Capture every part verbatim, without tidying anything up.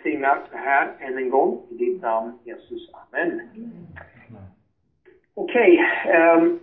välsignar det här än en gång. I ditt namn, Jesus. Amen. Okej. Okay, um,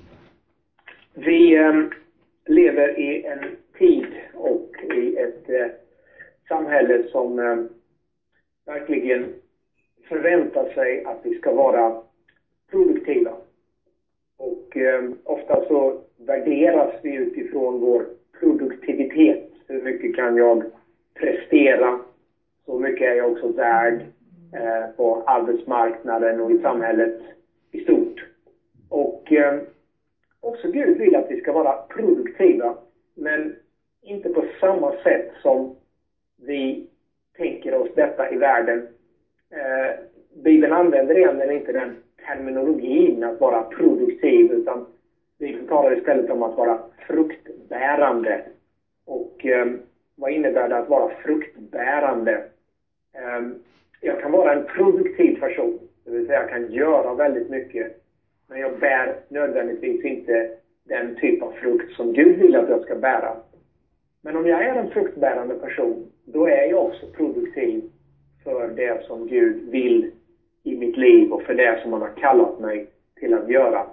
vi um, lever i en tid och i ett uh, samhälle som um, verkligen förväntar sig att vi ska vara produktiva. Och um, ofta så värderas vi utifrån vår produktivitet. Hur mycket kan jag prestera? Så mycket är jag också värd eh, på arbetsmarknaden och i samhället i stort. Och eh, också Gud vill att vi ska vara produktiva, men inte på samma sätt som vi tänker oss detta i världen. Eh, Bibeln använder egentligen inte den terminologin att vara produktiv, utan Bibeln talar istället om att vara fruktbärande. Och eh, vad innebär det att vara fruktbärande? Eh, jag kan vara en produktiv person, det vill säga jag kan göra väldigt mycket, men jag bär nödvändigtvis inte den typ av frukt som Gud vill att jag ska bära. Men om jag är en fruktbärande person, då är jag också produktiv för det som Gud vill i mitt liv och för det som han har kallat mig till att göra.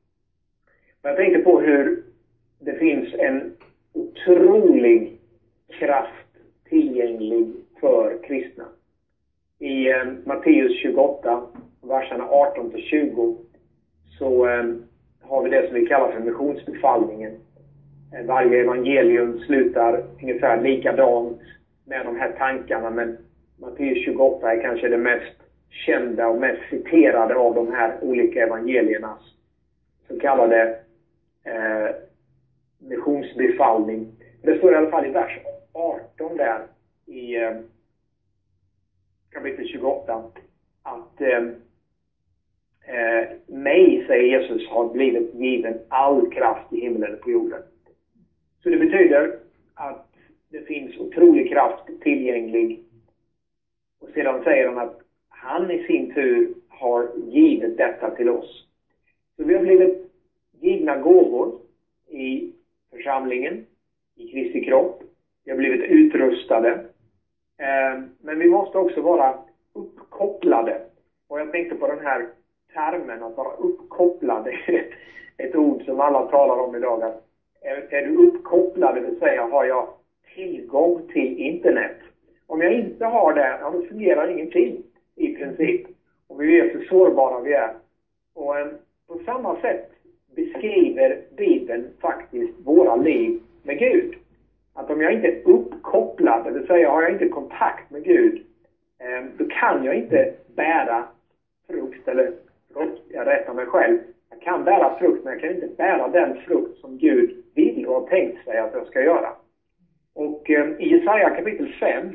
Jag tänkte på hur det finns en otrolig kraft tillgänglig för kristna. I eh, Matteus tjugoåtta, verserna arton till tjugo, så eh, har vi det som vi kallar för missionsbefallningen. Eh, varje evangelium slutar ungefär likadant med de här tankarna, men Matteus tjugoåtta är kanske det mest kända och mest citerade av de här olika evangeliernas så kallade eh, missionsbefallning. Det står i alla fall i vers arton där i eh, kapitel tjugoåtta att eh, eh, mig, säger Jesus, har blivit given all kraft i himlen och på jorden. Så det betyder att det finns otrolig kraft tillgänglig. Och sedan säger han att han i sin tur har givit detta till oss. Så vi har blivit givna gåvor i församlingen, i Kristi kropp. Vi har blivit utrustade. Eh, men vi måste också vara uppkopplade. Och jag tänkte på den här termen att vara uppkopplad. Ett ord som alla talar om idag. Att är, är du uppkopplad, det vill säga har jag tillgång till internet. Om jag inte har det, ja, då fungerar ingenting i princip. Och vi vet hur sårbara vi är. Och eh, på samma sätt beskriver Bibeln faktiskt våra liv med Gud. Att om jag inte är uppkopplad, det vill säga har jag inte kontakt med Gud, eh, då kan jag inte bära frukt, eller frukt, jag rättar mig själv. Jag kan bära frukt, men jag kan inte bära den frukt som Gud vill och har tänkt sig att jag ska göra. Och eh, i Jesaja kapitel fem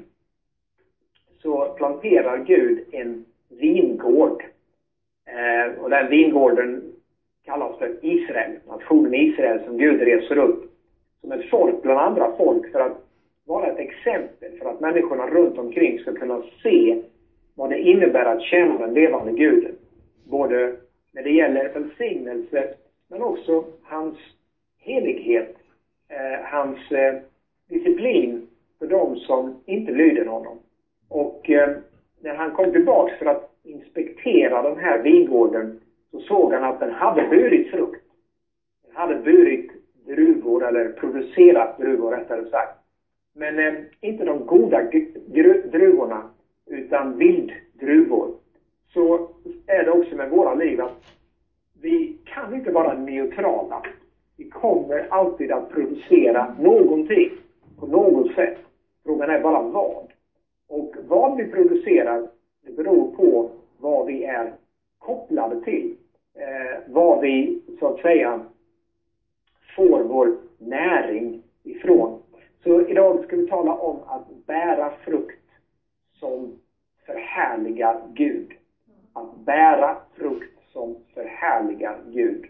så planterar Gud en vingård. Eh, och den vingården kallas för Israel, nationen Israel, som Gud reser upp som ett folk bland andra folk för att vara ett exempel för att människorna runt omkring ska kunna se vad det innebär att tjäna den levande Guden. Både när det gäller välsignelse men också hans helighet, eh, hans eh, disciplin för de som inte lyder honom. Och eh, när han kom tillbaka för att inspektera den här vingården så såg han att den hade burit frukt. Den hade burit druvor, eller producerat druvor rättare sagt. Men eh, inte de goda gr- druvorna utan vilddruvor. Så är det också med våra liv att vi kan inte vara neutrala. Vi kommer alltid att producera någonting på något sätt. Frågan är bara vad. Och vad vi producerar, det beror på vad vi är kopplade till. Eh, vad vi så att säga får vår näring ifrån. Så idag ska vi tala om att bära frukt som förhärligar Gud. Att bära frukt som förhärligar Gud.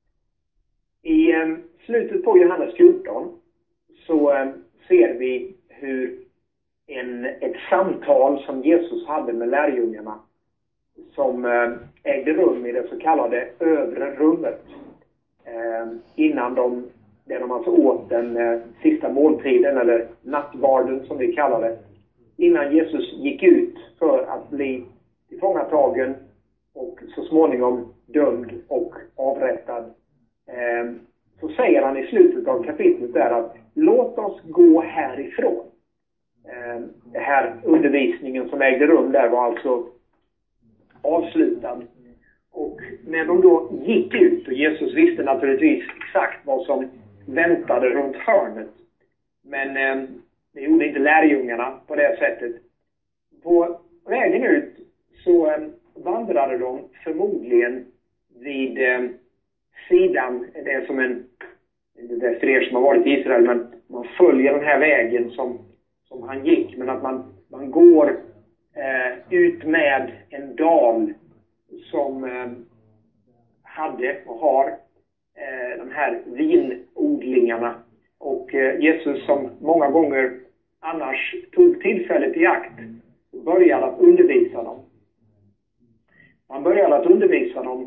I eh, slutet på Johannes fjorton så eh, ser vi hur en, ett samtal som Jesus hade med lärjungarna som eh, ägde rum i det så kallade övre rummet eh, innan de, där de alltså åt den eh, sista måltiden eller nattvarden som vi kallar det innan Jesus gick ut för att bli tillfångatagen och så småningom dömd och avrättad, eh, så säger han i slutet av kapitlet där att låt oss gå härifrån. Eh, den här undervisningen som ägde rum där var alltså avslutad. Och när de då gick ut, och Jesus visste naturligtvis exakt vad som väntade runt hörnet, men eh, det gjorde inte lärjungarna på det sättet. På vägen ut så eh, vandrade de förmodligen vid eh, sidan, det är som en, det är för er som har varit i Israel, men man följer den här vägen som, som han gick, men att man, man går eh, ut med en dal som eh, hade och har eh, de här vinodlingarna. Och eh, Jesus, som många gånger annars tog tillfället i akt, började att undervisa dem. Han började att undervisa dem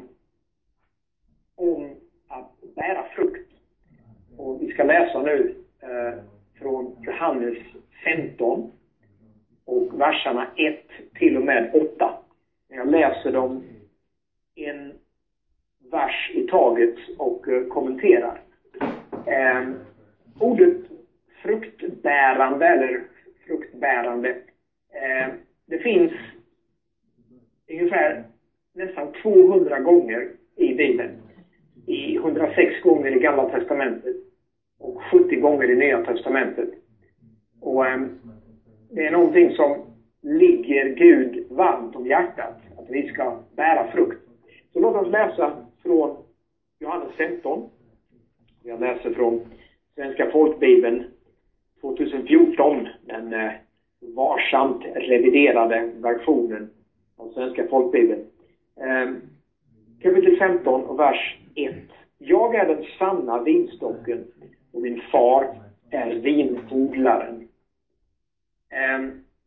om att bära frukt. Och vi ska läsa nu eh, från Johannes femton och verserna ett till och med åtta. Jag läser dem en vers i taget och eh, kommenterar. Eh, ordet fruktbärande eller fruktbärande, eh, det finns ungefär nästan tvåhundra gånger i Bibeln. I hundrasex gånger i Gamla testamentet och sjuttio gånger i Nya testamentet. Och eh, det är någonting som ligger Gud varmt om hjärtat, att vi ska bära frukt. Så låt oss läsa från Johannes femton. Jag läser från Svenska folkbibeln tjugohundrafjorton, den eh, varsamt reviderade versionen av Svenska folkbibeln. Eh, kapitel femton och vers ett. Jag är den sanna vinstocken och min far är vinodlaren. Eh,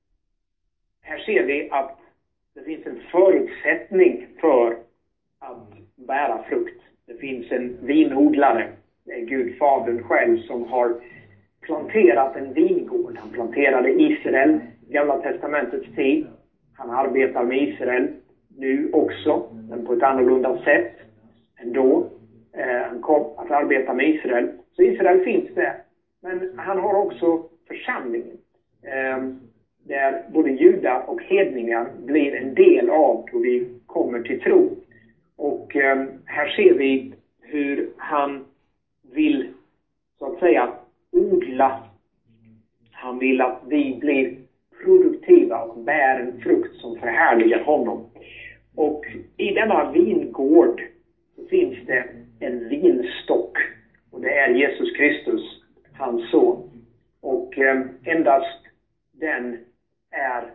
här ser vi att det finns en förutsättning för att bära frukt. Det finns en vinodlare. Det är Gud Fadern själv som har planterat en vingård. Han planterade Israel i Gamla testamentets tid. Han arbetar med Israel nu också, men på ett annorlunda sätt än då. Eh, han kom att arbeta med Israel. Så Israel finns där. Men han har också församlingen. Eh, där både judar och hedningar blir en del av då vi kommer till tro. Och eh, här ser vi hur han vill, så att säga, odla. Han vill att vi blir produktiva och bär en frukt som förhärligar honom. Och i denna vingård så finns det en vinstock. Och det är Jesus Kristus, hans son. Och eh, endast den är,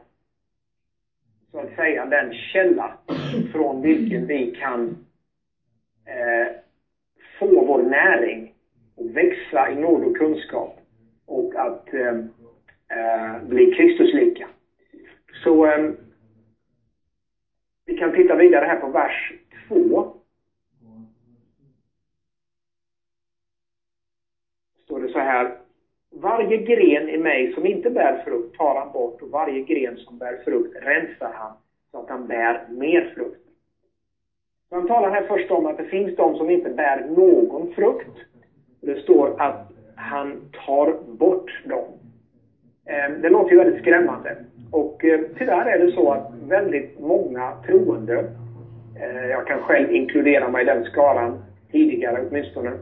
så att säga, den källa från vilken vi kan eh, få vår näring och växa i nåd och kunskap och att eh, eh, bli Kristuslika. Så eh, vi kan titta vidare här på vers två. Står det så här: varje gren i mig som inte bär frukt tar han bort, och varje gren som bär frukt rensar han så att han bär mer frukt. Så han talar här först om att det finns de som inte bär någon frukt. Det står att han tar bort dem. Det låter ju väldigt skrämmande. Och tyvärr är det så att väldigt många troende, jag kan själv inkludera mig i den skaran tidigare åtminstone,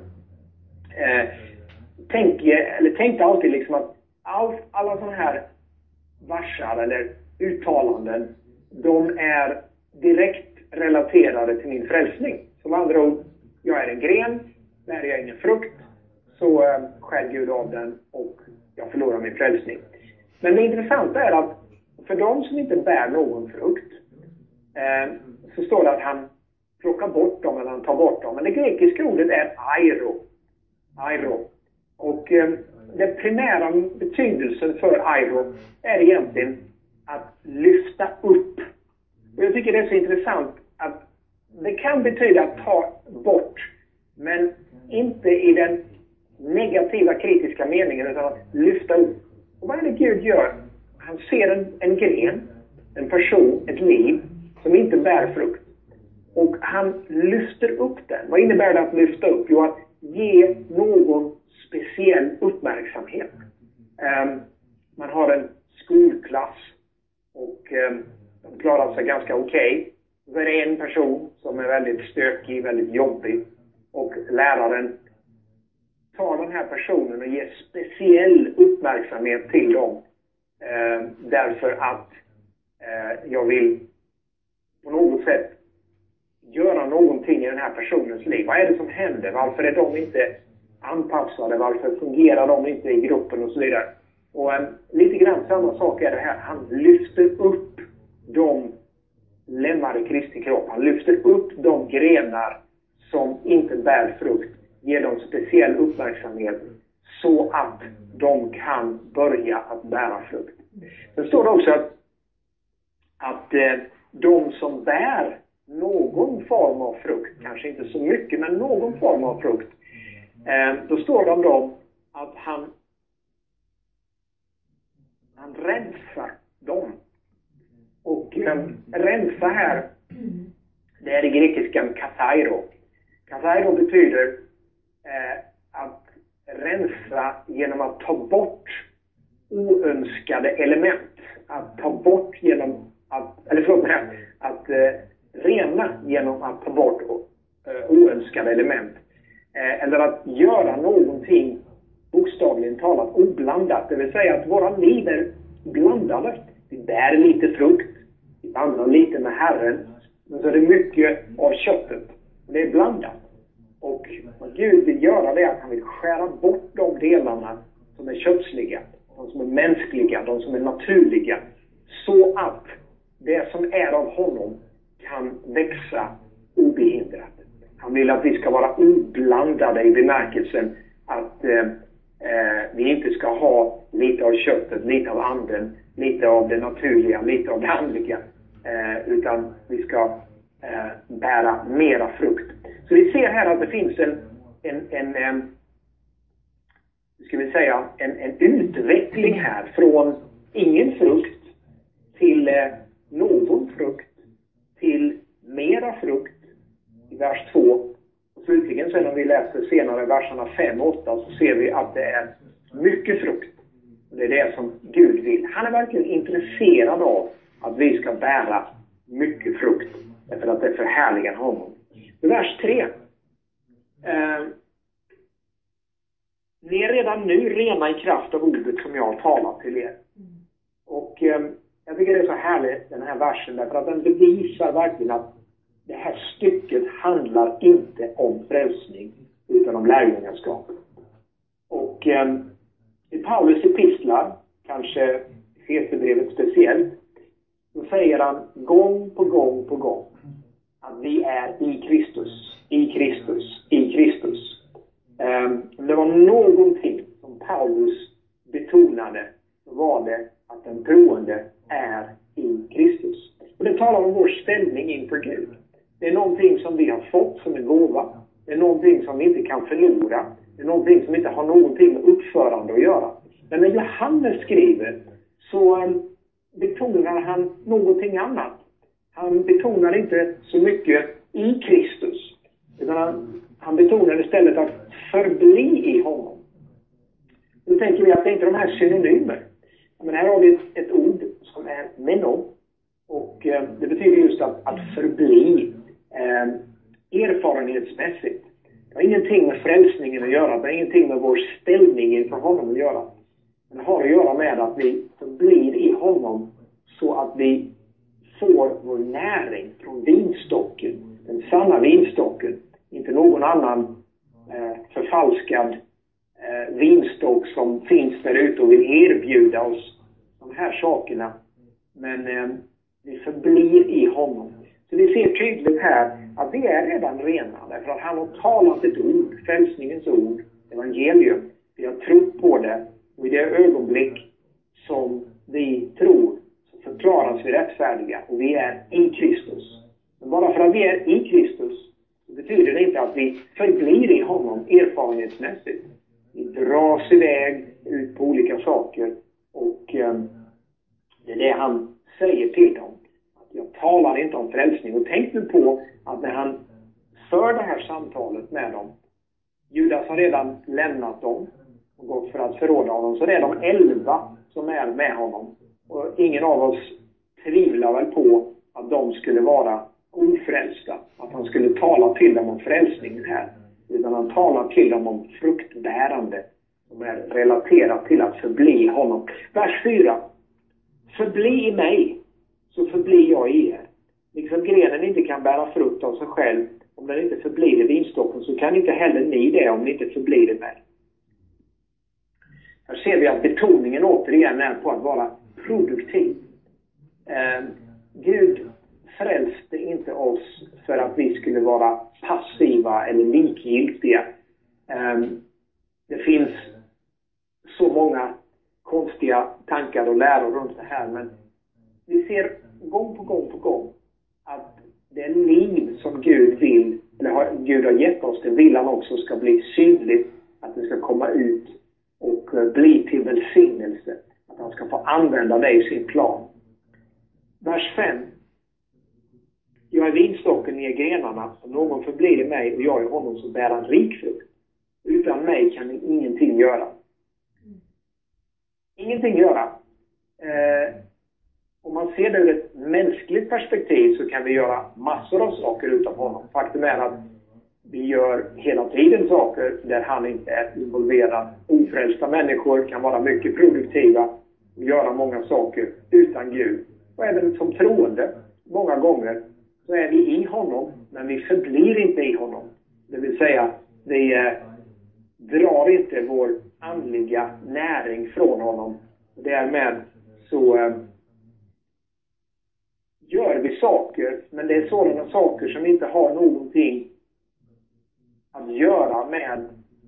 tänker, eller tänkte alltid liksom att all, alla sådana här varsar eller uttalanden, de är direkt relaterade till min frälsning. Som andra ord, jag är en gren, bär jag ingen frukt, så eh, skär Gud av den och jag förlorar min frälsning. Men det intressanta är att för de som inte bär någon frukt, eh, så står det att han plockar bort dem eller han tar bort dem. Men det grekiska ordet är airo. Airo. Och eh, den primära betydelsen för airo är egentligen att lyfta upp. Och jag tycker det är så intressant att det kan betyda att ta bort, men inte i den negativa kritiska meningen, utan att lyfta upp. Och vad är det Gud gör? han ser en, en gren, en person, ett liv som inte bär frukt. Och han lyfter upp den. Vad innebär det att lyfta upp? Jo, att ge någon speciell uppmärksamhet. Um, man har en skolklass och um, de klarar sig ganska okej. Okay. Så är det en person som är väldigt stökig, väldigt jobbig. Och läraren tar den här personen och ger speciell uppmärksamhet till dem. Uh, därför att uh, jag vill på något sätt göra någonting i den här personens liv. Vad är det som händer? Varför är de inte anpassade? Varför fungerar de inte i gruppen och så vidare? Och um, lite grann samma sak är det här. Han lyfter upp de lemmar i Kristi kropp. Han lyfter upp de grenar som inte bär frukt. Ger dem speciell uppmärksamhet så att de kan börja att bära frukt. Sen står det också att, att eh, de som bär någon form av frukt, kanske inte så mycket, men någon form av frukt. Eh, då står det om dem att han, han rensar dem. Och eh, rensa här, det är i grekiskan kathairo. Kathairo betyder eh, att rensa genom att ta bort oönskade element. Att ta bort genom att, eller förlåt mig, att eh, rena genom att ta bort eh, oönskade element. Eh, eller att göra någonting bokstavligen talat oblandat. Det vill säga att våra liv är blandade. Vi bär lite frukt, vi vandrar lite med Herren, men så är det mycket av köttet. Och det är blandat. Och vad Gud vill göra det är att han vill skära bort de delarna som är kötsliga, de som är mänskliga, de som är naturliga, så att det som är av honom kan växa obehindrat. Han vill att vi ska vara oblandade i bemärkelsen att eh, eh, vi inte ska ha lite av köttet, lite av anden, lite av det naturliga, lite av det andliga, eh, utan vi ska eh, bära mera frukt. Så vi ser här att det finns en, en, en, en ska vi säga, en, en utveckling här från ingen frukt till eh, någon frukt till mera frukt i vers två. Och slutligen sen om vi läser senare verserna fem och åtta så ser vi att det är mycket frukt. Och det är det som Gud vill. Han är verkligen intresserad av att vi ska bära mycket frukt. Därför att det förhärligar honom. I vers tre. Eh, ni är redan nu rena i kraft av ordet som jag har talat till er. Och eh, jag tycker det är så härligt den här versen. Därför att den bevisar verkligen att det här stycket handlar inte om frälsning utan om lärjungaskap. Och eh, i Paulus epistlar, kanske i Efesierbrevet speciellt, så säger han gång på gång på gång att vi är i Kristus, i Kristus, i Kristus. Eh, om det var någonting som Paulus betonade så var det att den troende är i Kristus. Och det talar om vår ställning inför Gud. Det är någonting som vi har fått som en gåva. Det är någonting som vi inte kan förlora. Det är någonting som inte har någonting med uppförande att göra. Men när Johannes skriver så um, betonar han någonting annat. Han betonar inte så mycket i Kristus. Utan han, han betonar istället att förbli i honom. Då tänker vi att det inte är de här synonymer. Men här har vi ett, ett ord som är meno. Och eh, det betyder just att, att förbli eh, erfarenhetsmässigt. Det har ingenting med frälsningen att göra. Det har ingenting med vår ställning inför honom att göra. Men det har att göra med att vi förblir i honom så att vi får vår näring från vinstocken. Den sanna vinstocken. Inte någon annan eh, förfalskad eh, vinstock som finns där ute och vill erbjuda oss de här sakerna. Men eh, vi förblir i honom. Så vi ser tydligt här att vi är redan rena. Därför att han har talat ett ord, frälsningens ord, evangelium. Vi har trott på det. Och i det ögonblick som vi tror så förklaras vi rättfärdiga. Och vi är i Kristus. Men bara för att vi är i Kristus så betyder det inte att vi förblir i honom erfarenhetsmässigt. Vi dras iväg ut på olika saker och eh, Det är det han säger till dem. Att jag talar inte om frälsning. Och tänk nu på att när han för det här samtalet med dem, Judas har redan lämnat dem och gått för att förråda honom, så det är de elva som är med honom. Och ingen av oss tvivlar väl på att de skulle vara ofrälsta. Att han skulle tala till dem om frälsningen här. Utan han talar till dem om fruktbärande. Som är relaterat till att förbli honom. Vers fyra. Förbli i mig, så förblir jag i er. Liksom grenen inte kan bära frukt av sig själv. Om den inte förblir i vinstocken, så kan inte heller ni det om ni inte förblir i mig. Här ser vi att betoningen återigen är på att vara produktiv. Eh, Gud frälste inte oss för att vi skulle vara passiva eller likgiltiga. Eh, det finns så många konstiga tankar och läror runt det här, men vi ser gång på gång på gång att det liv som Gud vill, eller har, Gud har gett oss, det vill han också ska bli synligt, att det ska komma ut och bli till välsignelse, att han ska få använda det i sin plan. Vers fem. Jag är vinstocken, ni är grenarna. Om någon förblir i mig och jag är honom, så bär han rik frukt. Utan mig kan ni ingenting göra. Ingenting göra. Eh, om man ser det ur ett mänskligt perspektiv, så kan vi göra massor av saker utan honom. Faktum är att vi gör hela tiden saker där han inte är involverad. Ofrälsta människor kan vara mycket produktiva och göra många saker utan Gud. Och även som troende, många gånger, så är vi i honom, men vi förblir inte i honom. Det vill säga, vi eh, drar inte vår andliga näring från honom. Och därmed så eh, gör vi saker, men det är sådana saker som inte har någonting att göra med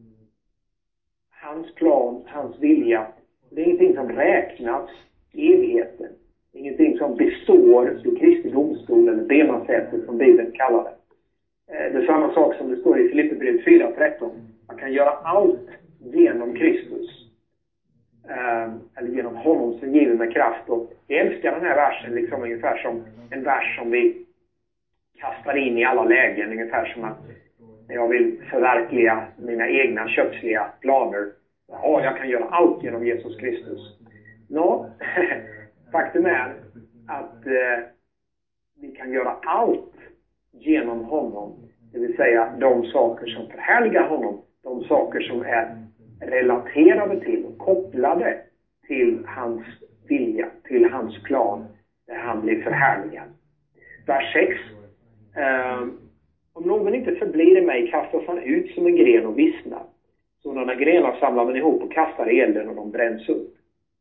hans plan, hans vilja. Det är ingenting som räknas i evigheten. Det är ingenting som består i Kristi domstol eller bemasätet som Bibeln kallar det. Det är samma sak som det står i Filipperbrevet fyra tretton. Man kan göra allt genom Kristus. Eller genom honom som giver med kraft. Och jag älskar den här versen liksom ungefär som en vers som vi kastar in i alla lägen. Ungefär som att när jag vill förverkliga mina egna kötsliga planer. Ja, jag kan göra allt genom Jesus Kristus. Nå, faktum är att eh, vi kan göra allt genom honom. Det vill säga de saker som förhärligar honom. De saker som är relaterade till och kopplade till hans vilja, till hans plan. Där han blir förhärligad. Vers sex. Eh, om någon inte förblir i mig kastas han ut som en gren och vissnar. Sådana grenar samlar man ihop och kastar i elden och de bränns upp.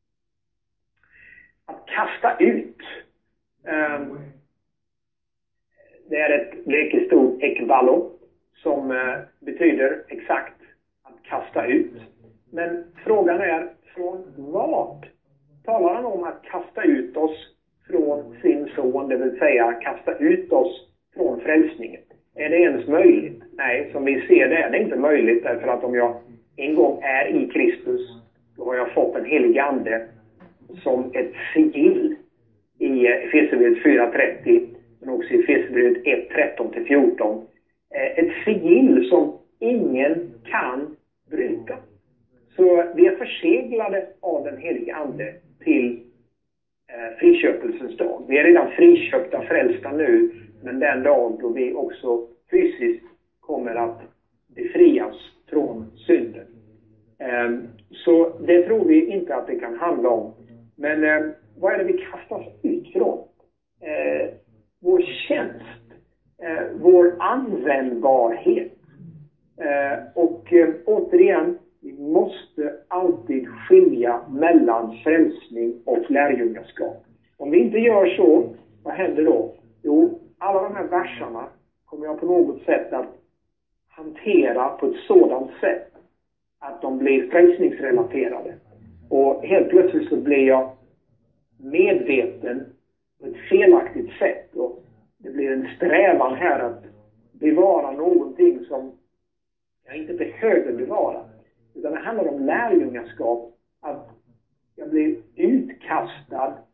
Att kasta ut. Um, det är ett grekiskt ord ekballo som uh, betyder exakt att kasta ut. Men frågan är från vad? Talar han om att kasta ut oss från sin son, det vill säga kasta ut oss från frälsningen? Är det ens möjligt? Nej, som vi ser det är det inte möjligt, därför att om jag en gång är i Kristus, då har jag fått en helig ande som ett sigill i Efesierbrevet fyra trettio, men också i Efesierbrevet ett tretton till fjorton. Ett sigill som ingen kan bryta. Så vi är förseglade av den heliga ande till eh, friköpelsens dag. Vi är redan friköpta, frälsta nu, men den dag då vi också fysiskt kommer att befrias från synden. Eh, så det tror vi inte att det kan handla om. Men eh, vad är det vi kastas ut från? Eh, vår tjänst. Eh, vår användbarhet. Eh, och eh, återigen, vi måste alltid skilja mellan frälsning och lärjungaskap. Om vi inte gör så, vad händer då? Jo, alla de här verserna kommer jag på något sätt att hantera på ett sådant sätt att de blir frälsningsrelaterade. Och helt plötsligt så blir jag medveten på ett felaktigt sätt. Och det blir en strävan här att bevara någonting som jag inte behöver bevara. Utan det handlar om lärjungaskap. Att jag blir utkastad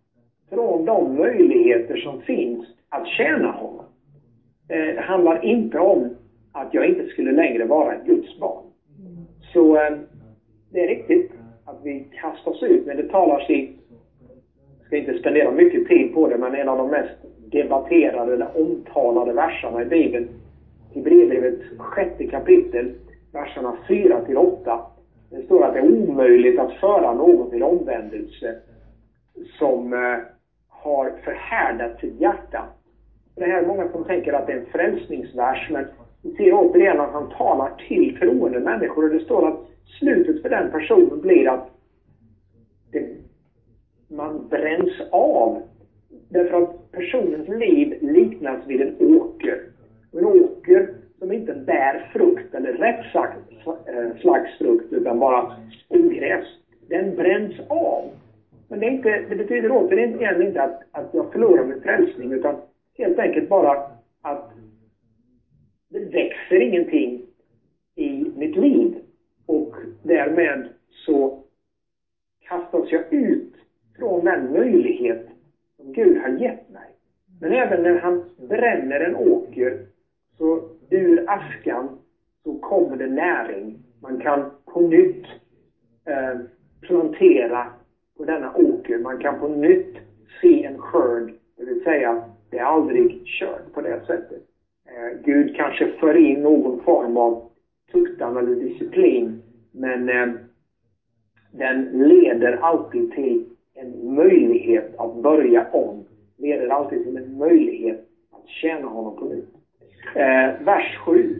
från de möjligheter som finns att tjäna honom. Det handlar inte om att jag inte skulle längre vara ett Guds barn. Så det är riktigt att vi kastas ut, men det talas i, jag ska inte spendera mycket tid på det, men en av de mest debatterade eller omtalade verserna i Bibeln, i Hebreerbrevets sjätte kapitel, verserna fyra till åtta. Det står att det är omöjligt att föra någon till omvändelse som eh, har förhärdat sitt hjärta. Det här är många som tänker att det är en frälsningsvers, men vi ser återigen att han talar till troende människor, och det står att slutet för den personen blir att det, man bränns av. Därför att personens liv liknas vid en åker. En åker som inte bär frukt, eller rätt sagt slags frukt, utan bara ogräs. Den bränns av. Men det, är inte, det betyder återigen inte att, att jag förlorar min frälsning, utan helt enkelt bara att det växer ingenting i mitt liv. Och därmed så kastas jag ut från den möjlighet som Gud har gett mig. Men även när han bränner en åker, så ur askan så kommer det näring. Man kan på nytt eh, plantera på denna åker. Man kan på nytt se en skörd. Det vill säga, det är aldrig kört på det sättet. Eh, Gud kanske för in någon form av tuktan eller disciplin. Men eh, den leder alltid till en möjlighet att börja om. Leder alltid till en möjlighet att tjäna honom på nytt. Eh, vers sju.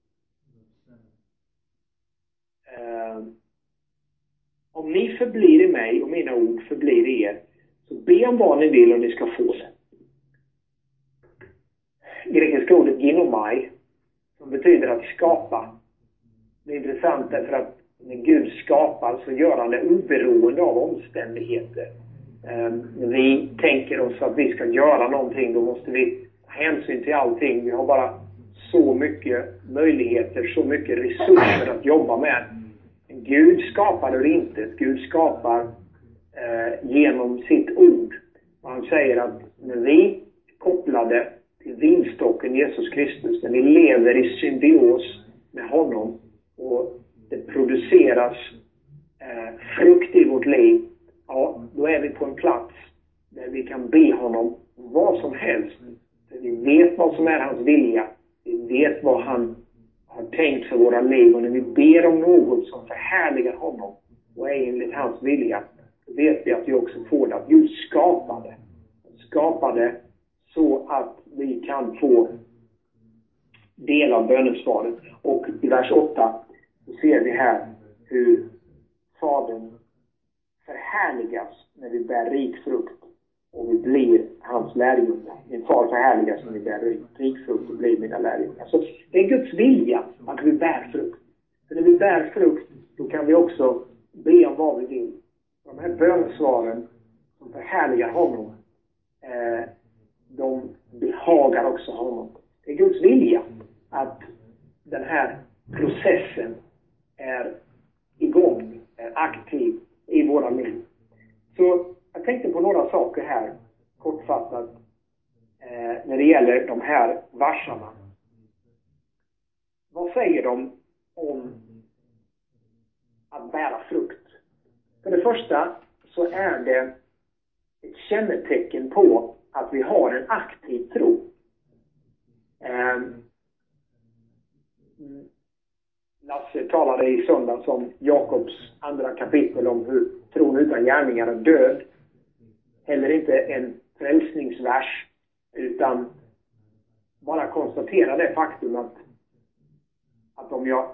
Eh, om ni förblir i mig och mina ord förblir i er, så be om vad ni vill och ni ska få det. Grekiska ordet ginomai, som betyder att skapa. Det är intressant därför att när Gud skapar så gör han det oberoende av omständigheter. Eh, när vi tänker oss att vi ska göra någonting, då måste vi ta hänsyn till allting. Vi har bara så mycket möjligheter, så mycket resurser att jobba med. Gud skapar ur intet. Gud skapar eh, genom sitt ord. Och han säger att när vi kopplade till vinstocken Jesus Kristus, när vi lever i symbios med honom och det produceras eh, frukt i vårt liv, ja, då är vi på en plats där vi kan be honom vad som helst. För vi vet vad som är hans vilja. Vi vet vad han har tänkt för våra liv. Och när vi ber om något som förhärligar honom och är enligt hans vilja, så vet vi att vi också får det. Att Gud skapade. Skapade så att vi kan få del av bönesvaret. Och i vers åtta så ser vi här hur Fadern förhärligas när vi bär rik frukt och vi blir hans lärjungar. Min far förhärligas när vi bär rik frukt och blir mina lärjungar. Så det är Guds vilja att vi bär frukt. För när vi bär frukt, då kan vi också be om vad vi vill. De här bönesvaren som förhärligar honom, eh, de behagar också honom. Det är Guds vilja att den här processen är igång, är aktiv i våra liv. Så jag tänkte på några saker här, kortfattat, eh, när det gäller de här verserna. Vad säger de om att bära frukt? För det första så är det ett kännetecken på att vi har en aktiv tro. Eh, Lasse talade i söndags om Jakobs andra kapitel om hur tron utan gärningar är död. Heller inte en frälsningsvers, utan bara konstatera det faktum att, att om jag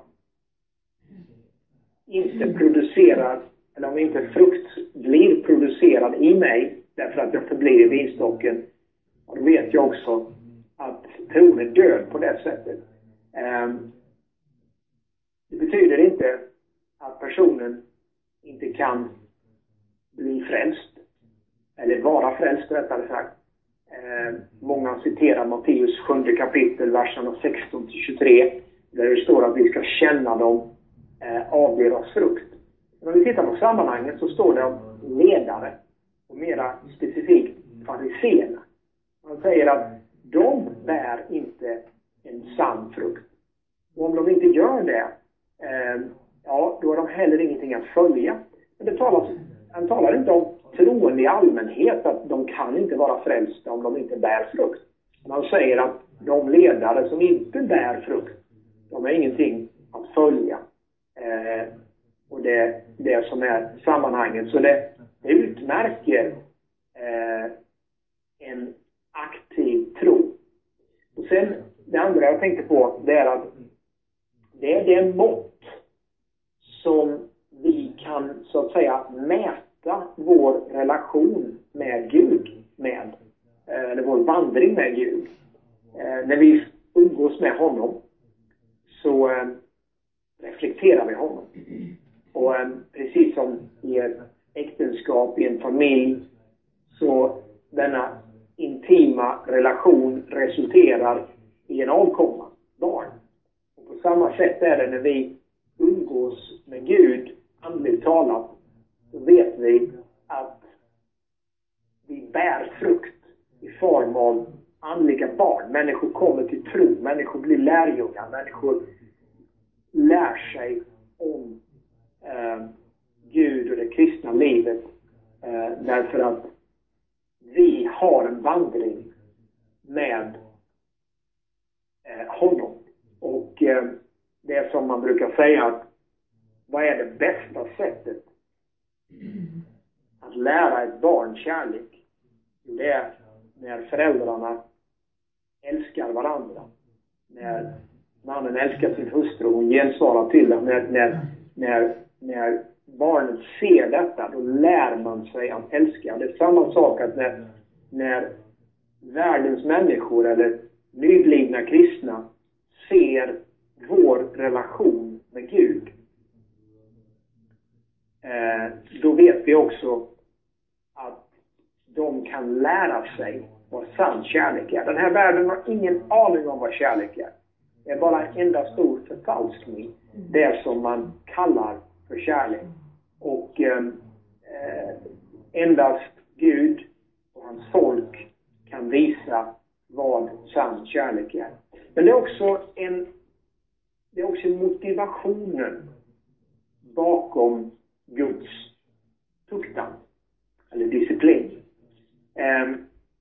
inte producerar, eller om inte frukt blir producerad i mig därför att jag förblir i vinstocken, och då vet jag också att tron är död på det sättet. Um, Det betyder inte att personen inte kan bli frälst. Eller vara frälst, rättare sagt. Eh, många citerar Matteus sjunde kapitel, verserna sexton till tjugotre. Där det står att vi ska känna dem eh, av deras frukt. Men om vi tittar på sammanhanget så står det om ledare. och mera specifikt fariséerna. Man säger att de bär inte en sann frukt. Och om de inte gör det, eh, ja, då har de heller ingenting att följa. Men det talas, han talar inte om troende i allmänhet, att de kan inte vara frälsta om de inte bär frukt. Man säger att de ledare som inte bär frukt, de har ingenting att följa. Eh, och det det som är sammanhanget. Så det, det utmärker eh, en aktiv tro. Och sen det andra jag tänkte på, det är att det är det mått som vi kan så att säga mäta vår relation med Gud med. Eller vår vandring med Gud. Eh, när vi umgås med honom så eh, reflekterar vi honom. Och eh, precis som i ett äktenskap, i en familj, så denna intima relation resulterar i en avkomma, barn. Och på samma sätt är det när vi umgås med Gud, andligt talat, så vet vi att vi bär frukt i form av andliga barn. Människor kommer till tro, människor blir lärjungar, människor lär sig om eh, Gud och det kristna livet eh, därför att vi har en vandring med eh, honom. Och eh, det är som man brukar säga, att vad är det bästa sättet att lära ett barn kärlek? Det är när föräldrarna älskar varandra. När mannen älskar sin hustru och hon gensvarar till dem. När, när, när, när barnet ser detta, då lär man sig att älska. Det är samma sak att när, när världens människor eller nyblivna kristna ser vår relation med Gud, eh, då vet vi också att de kan lära sig vad sann kärlek är. Den här världen har ingen aning om vad kärlek är. Det är bara en enda stor förfalskning. Det som man kallar för kärlek. Och eh, endast Gud och hans folk kan visa vad sann kärlek är. Men det är också en det är också motivationen bakom Guds tuktan eller disciplin. Um,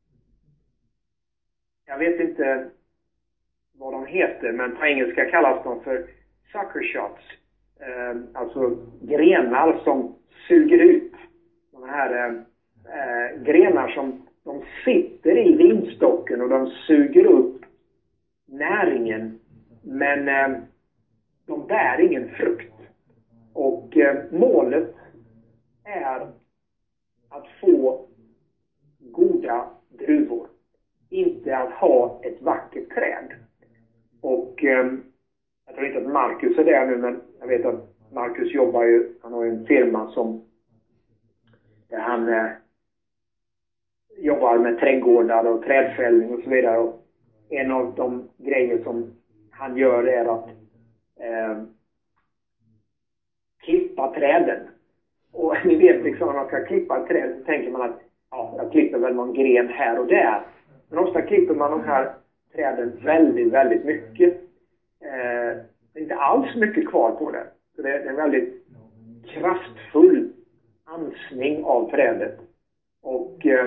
jag vet inte vad de heter, men på engelska kallas de för sucker shots. Um, alltså grenar som suger ut. De här uh, grenar som de sitter i vinstocken och de suger upp näringen, men uh, de bär ingen frukt. Och uh, målet är att få goda druvor. Inte att ha ett vackert träd. Och eh, jag tror inte att Marcus är där nu, men jag vet att Marcus jobbar ju, han har ju en firma som där han eh, jobbar med trädgårdar och trädfällning och så vidare. Och en av de grejer som han gör är att eh, klippa träden. Och ni vet liksom, när man ska klippa ett träd så tänker man att ja, jag klipper väl någon gren här och där. Men ofta klipper man de här träden väldigt, väldigt mycket. Eh, det är inte alls mycket kvar på det. Så det är en väldigt kraftfull ansning av trädet. Och eh,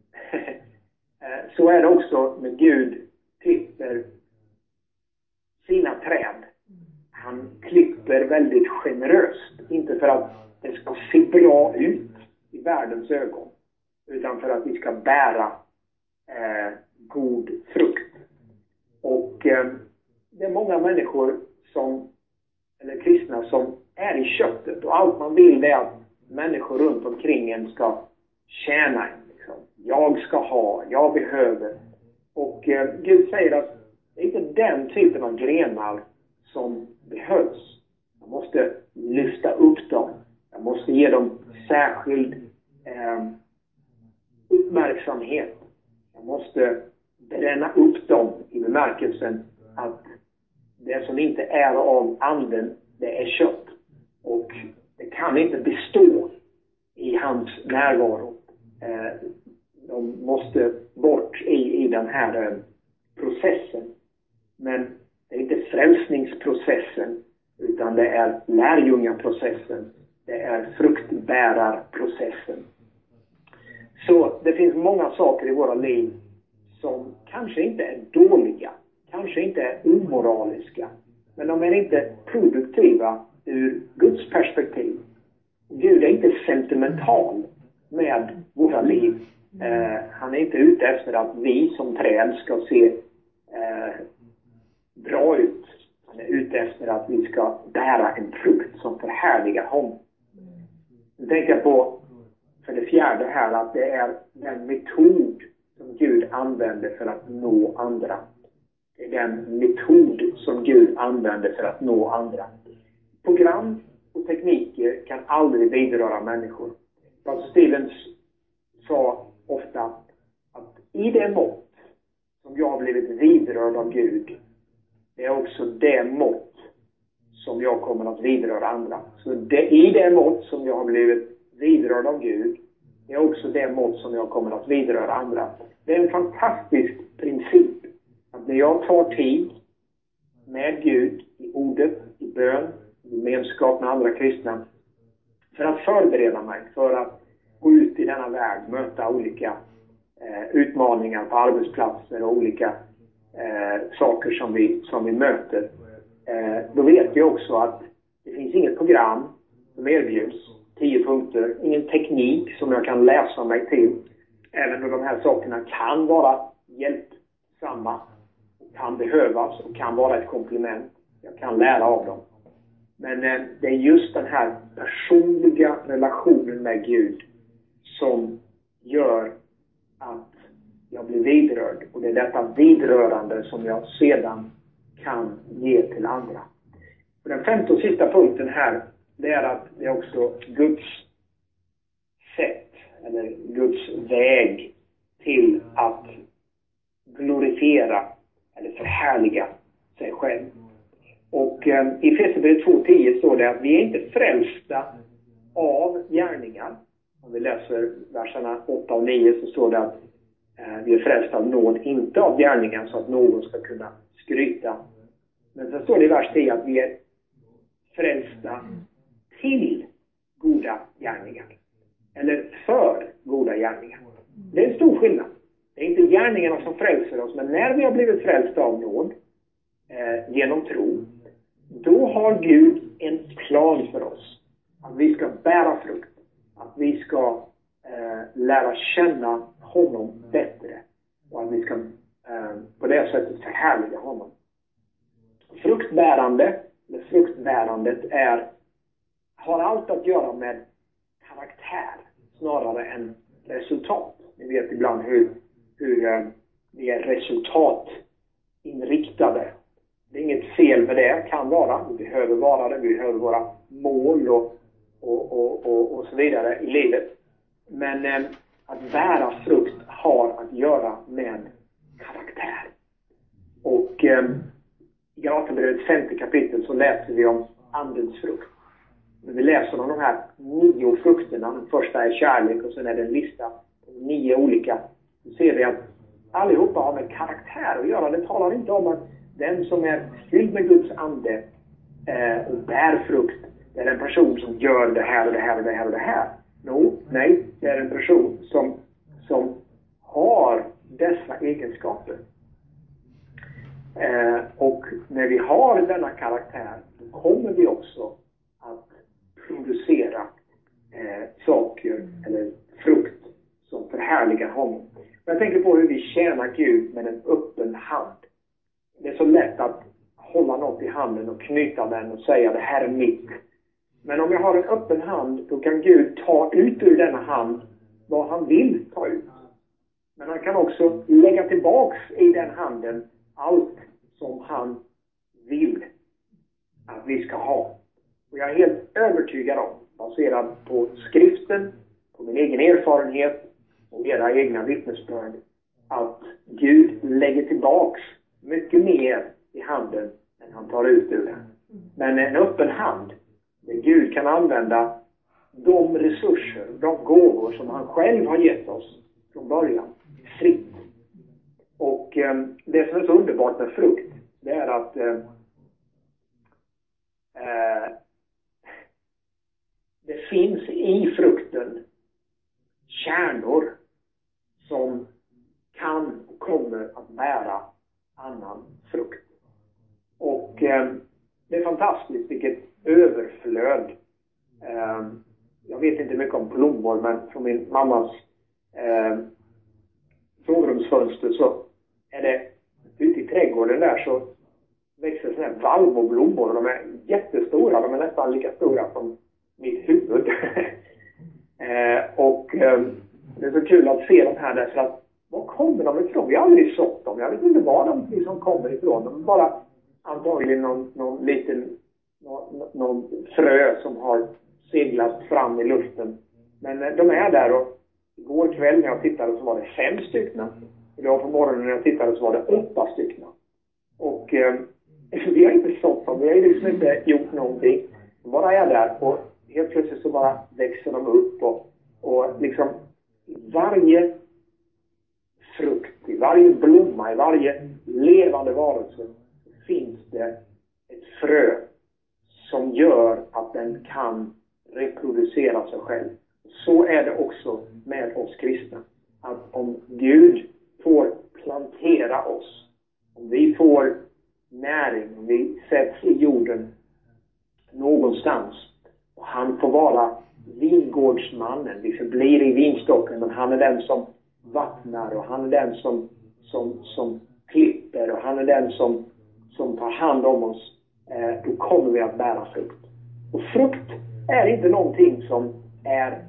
så är det också med Gud klipper sina träd. Han klipper väldigt generöst. Inte för att det ska se bra ut i världens ögon, utan för att vi ska bära eh, god frukt. Och eh, det är många människor som, eller kristna, som är i köttet. Och allt man vill är att människor runt omkring en ska tjäna en. Liksom. Jag ska ha, jag behöver. Och eh, Gud säger att det är inte den typen av grenar som behövs. Jag måste lyfta upp dem. Jag måste ge dem särskild eh, uppmärksamhet. Jag måste bränna upp dem i bemärkelsen att det som inte är av anden, det är kött. Och det kan inte bestå i hans närvaro. Eh, de måste bort i, i den här eh, processen. Men det är inte frälsningsprocessen, utan det är lärjungaprocessen. Det är fruktbärarprocessen. Så det finns många saker i våra liv som kanske inte är dåliga, kanske inte är omoraliska, men de är inte produktiva ur Guds perspektiv. Gud är inte sentimental med våra liv. Eh, han är inte ute efter att vi som träd ska se eh, bra ut. Han är ute efter att vi ska bära en frukt som förhärligar honom. Nu tänker jag på för det fjärde här att det är den metod som Gud använder för att nå andra. Det är den metod som Gud använder för att nå andra. Program och tekniker kan aldrig vidröra människor. Pastor Stevens sa ofta att i det mått som jag har blivit vidrörd av Gud, det är också det mått som jag kommer att vidröra andra. Så det, i det mått som jag har blivit vidrörd av Gud, det är också det mått som jag kommer att vidröra andra. Det är en fantastisk princip. Att när jag tar tid med Gud i ordet, i bön, i gemenskap med andra kristna, för att förbereda mig för att gå ut i denna värld, möta olika eh, utmaningar på arbetsplatser och olika eh, saker som vi, som vi möter. Eh, då vet jag också att det finns inget program som erbjuds, tio punkter, ingen teknik som jag kan läsa mig till. Även då de här sakerna kan vara hjälpsamma, och kan behövas och kan vara ett komplement. Jag kan lära av dem. Men eh, det är just den här personliga relationen med Gud som gör att jag blir vidrörd. Och det är detta vidrörande som jag sedan kan ge till andra. Och den femte och sista punkten här, det är att det är också Guds sätt eller Guds väg till att glorifiera eller förhärliga sig själv. Och eh, i Efesierbrevet två tio står det att vi är inte frälsta av gärningar. Om vi läser verserna åtta och nio så står det att eh, vi är frälsta av nåd, inte av gärningar så att någon ska kunna skryta. Men sen står det i vers tio att vi är frälsta till goda gärningar. Eller för goda gärningar. Det är en stor skillnad. Det är inte gärningarna som frälser oss, men när vi har blivit frälsta av nåd eh, genom tro, då har Gud en plan för oss. Att vi ska bära frukt. Att vi ska eh, lära känna honom bättre. Och att vi ska eh, på det sättet förhärliga honom. Fruktbärande, eller fruktbärandet är, har allt att göra med karaktär snarare än resultat. Ni vet ibland hur, hur eh, vi är resultatinriktade. Det är inget fel med det, kan vara. Vi behöver vara det, vi behöver våra mål och, och, och, och, och så vidare i livet. Men eh, att bära frukt har att göra med karaktär. Och eh, i Galaterbrevets femte kapitel så läser vi om andens frukt. När vi läser om de här nio frukterna, den första är kärlek och sen är det en lista på nio olika. Så ser vi att allihopa har med karaktär att göra. Det talar inte om att den som är fylld med Guds ande eh, och bär frukt, det är en person som gör det här och det här och det här och det här. No, nej, det är en person som, som har dessa egenskaper. Eh, och när vi har denna karaktär, då kommer vi också att producera eh, saker eller frukt som förhärligar honom. Och jag tänker på hur vi tjänar Gud med en öppen hand. Det är så lätt att hålla något i handen och knyta den och säga det här är mitt. Men om jag har en öppen hand, då kan Gud ta ut ur denna hand vad han vill ta ut. Men han kan också lägga tillbaks i den handen allt som han vill att vi ska ha. Och jag är helt övertygad om, baserad på skriften, på min egen erfarenhet och era egna vittnesbörd, att Gud lägger tillbaks mycket mer i handen än han tar ut ur den. Men en öppen hand, där Gud kan använda de resurser, de gåvor som han själv har gett oss från början fritt. Och eh, det som är så underbart med frukt, det är att eh, eh, det finns i frukten kärnor som kan och kommer att bära annan frukt. Och eh, det är fantastiskt vilket överflöd. Eh, jag vet inte mycket om blommor, men från min mammas eh, sovrumsfönster så är det ute i trädgården där så växer sådana här vallmoblommor. De är jättestora, de är nästan lika stora som mitt huvud. eh, och eh, det är så kul att se de här därför att var kommer de ifrån? Vi har aldrig sått dem. Jag vet inte var de liksom kommer ifrån. De är bara antagligen någon, någon liten någon, någon frö som har seglat fram i luften. Men eh, de är där och igår kväll när jag tittade så var det fem stycken. Idag på morgonen när jag tittade så var det åtta stycken. Och eh, vi har inte sått dem. Vi har liksom inte gjort någonting. De bara är där och helt plötsligt så bara växer de upp. Och, och liksom i varje frukt, i varje blomma, i varje levande varelse finns det ett frö som gör att den kan reproducera sig själv. Så är det också med oss kristna. Att om Gud får plantera oss, om vi får näring, om vi sätts i jorden någonstans och han får vara vingårdsmannen, vi förblir i vinstocken, men han är den som vattnar och han är den som, som, som klipper och han är den som, som tar hand om oss, eh, då kommer vi att bära frukt. Och frukt är inte någonting som är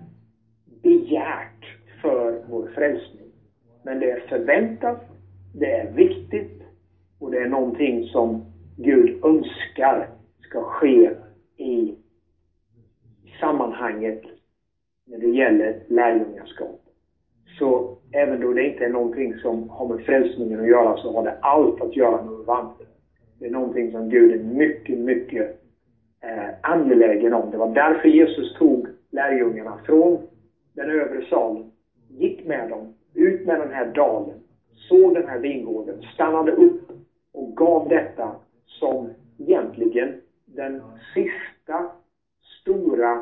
begärt för vår frälsning. Men det är förväntat, det är viktigt och det är någonting som Gud önskar ska ske i sammanhanget när det gäller lärjungaskap. Så även då det inte är någonting som har med frälsningen att göra så har det allt att göra med vandring. Det är någonting som Gud är mycket, mycket eh, angelägen om. Det var därför Jesus tog lärjungarna från den övre salen, gick med dem ut med den här dalen, såg den här vingården, stannade upp och gav detta som egentligen den sista stora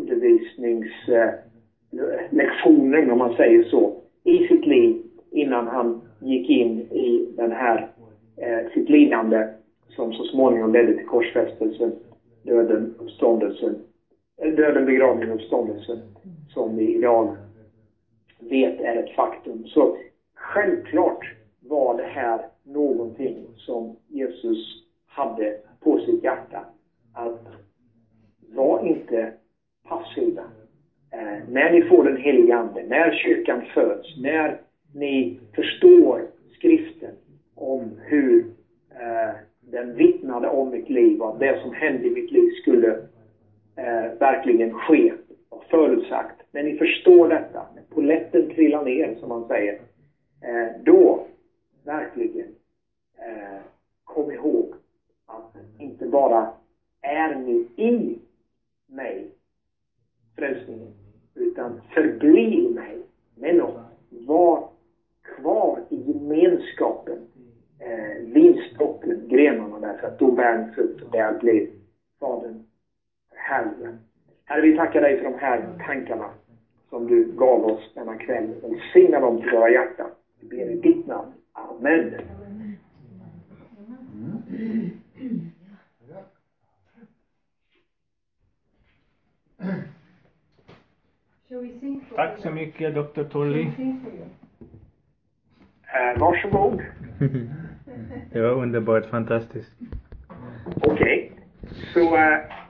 undervisningslektionen, om man säger så, i sitt liv innan han gick in i den här eh, sitt lidande som så småningom ledde till korsfästelsen, döden, uppståndelsen, döden, begravningen och uppståndelsen som vi idag vet är ett faktum. Så självklart var det här någonting som Jesus hade på sitt hjärta. Att var inte passiva. Eh, när ni får den heliga ande, när kyrkan föds, när ni förstår skriften om hur eh, den vittnade om mitt liv och att det som hände i mitt liv skulle eh, verkligen ske och förutsagt. När ni förstår detta, när poletten trillar ner som man säger, eh, då verkligen eh, kom ihåg att inte bara är ni i mig, frälsningen, utan förbli i mig, men också var kvar i gemenskapen, eh, vinstocken, grenarna, därför att då bär ni frukt och där blir Fadern härliga. Herre, vi tackar dig för de här tankarna som du gav oss denna kväll. Välsigna dem till våra hjärtan. Vi ber i ditt namn. Amen. Tack så mycket, doktor Tolly. Eh, varsågod. Det var underbart, fantastiskt. Okej, okay. Så... Uh,